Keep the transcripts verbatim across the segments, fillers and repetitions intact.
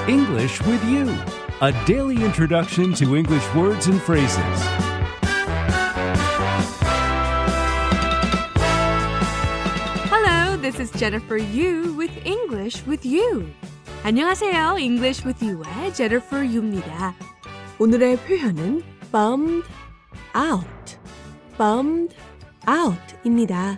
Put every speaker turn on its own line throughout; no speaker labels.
English with You, a daily introduction to English words and phrases.
Hello, this is Jennifer Yu with English with You. 안녕하세요. English with You의 Jennifer Yu입니다. 오늘의 표현은 bummed out, bummed out입니다.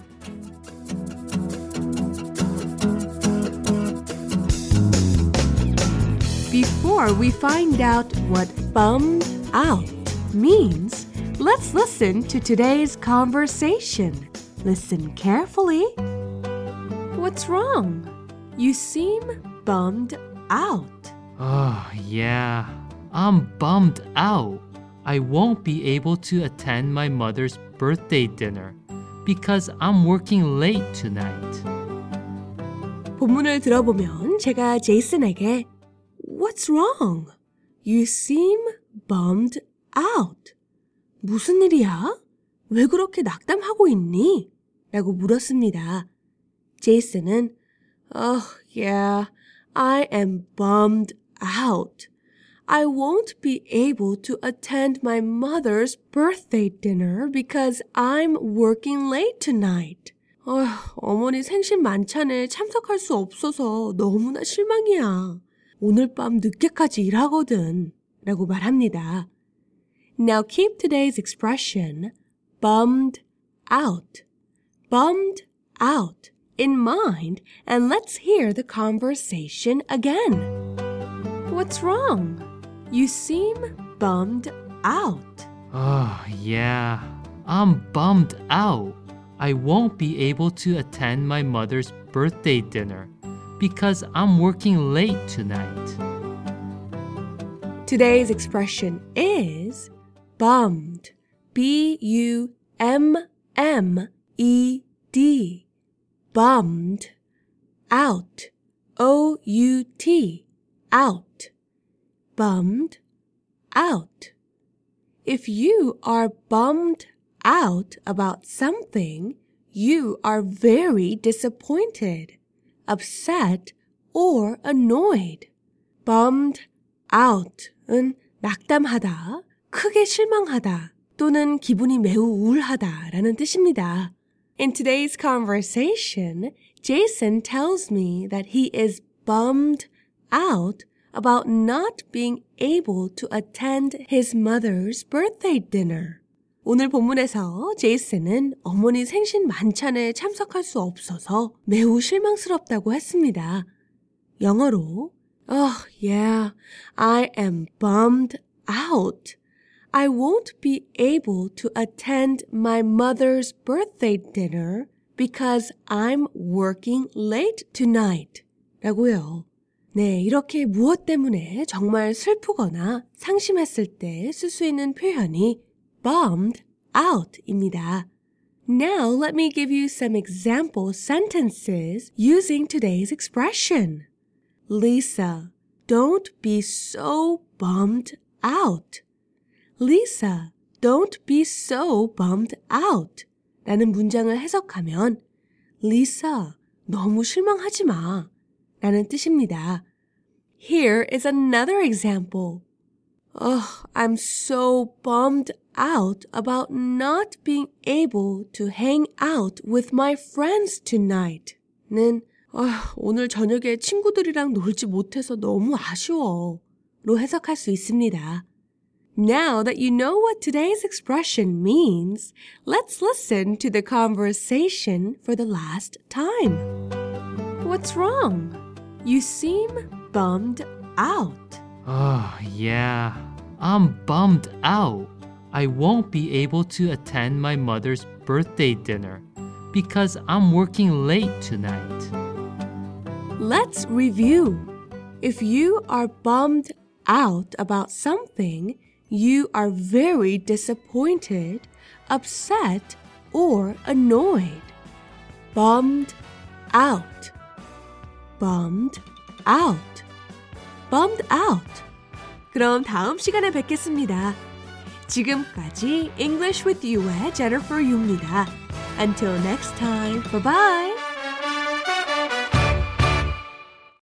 Before we find out what bummed out means, let's listen to today's conversation. Listen carefully. What's wrong? You seem bummed out.
Oh, yeah. I'm bummed out. I won't be able to attend my mother's birthday dinner because I'm working late tonight.
본문을 들어보면 제가 제이슨에게 What's wrong? You seem bummed out. 무슨 일이야? 왜 그렇게 낙담하고 있니? 라고 물었습니다. 제이슨은 Oh, yeah, I am bummed out. I won't be able to attend my mother's birthday dinner because I'm working late tonight. 어휴, 어머니 생신 만찬에 참석할 수 없어서 너무나 실망이야. 오늘 밤 늦게까지 일하거든. 라고 말합니다. Now keep today's expression, bummed out, bummed out in mind and let's hear the conversation again. What's wrong? You seem bummed out.
Oh, yeah. I'm bummed out. I won't be able to attend my mother's birthday dinner because I'm working late tonight.
Today's expression is bummed. B U M M E D. Bummed. Out. O U T. Out. Bummed out. If you are bummed out about something, you are very disappointed, upset, or annoyed. Bummed out은 낙담하다, 크게 실망하다, 또는 기분이 매우 우울하다 라는 뜻입니다. In today's conversation, Jason tells me that he is bummed out about not being able to attend his mother's birthday dinner. 오늘 본문에서 제이슨은 어머니 생신 만찬에 참석할 수 없어서 매우 실망스럽다고 했습니다. 영어로 Oh, yeah, I am bummed out. I won't be able to attend my mother's birthday dinner because I'm working late tonight. 라고요. 네, 이렇게 무엇 때문에 정말 슬프거나 상심했을 때 쓸 수 있는 표현이 bummed out입니다. Now let me give you some example sentences using today's expression. Lisa, don't be so bummed out. Lisa, don't be so bummed out. 라는 문장을 해석하면 Lisa, 너무 실망하지 마. 라는 뜻입니다. Here is another example. Oh, I'm so bummed out about not being able to hang out with my friends tonight. 는 아, 오늘 저녁에 친구들이랑 놀지 못해서 너무 아쉬워. 로 해석할 수 있습니다. Now that you know what today's expression means, let's listen to the conversation for the last time. What's wrong? You seem bummed out.
Oh, yeah. I'm bummed out. I won't be able to attend my mother's birthday dinner because I'm working late tonight.
Let's review. If you are bummed out about something, you are very disappointed, upset, or annoyed. Bummed out. Bummed out. Bummed out. 그럼 다음 시간에 뵙겠습니다. 지금까지 English with You의 Jennifer Yu입니다. Until next time, bye-bye!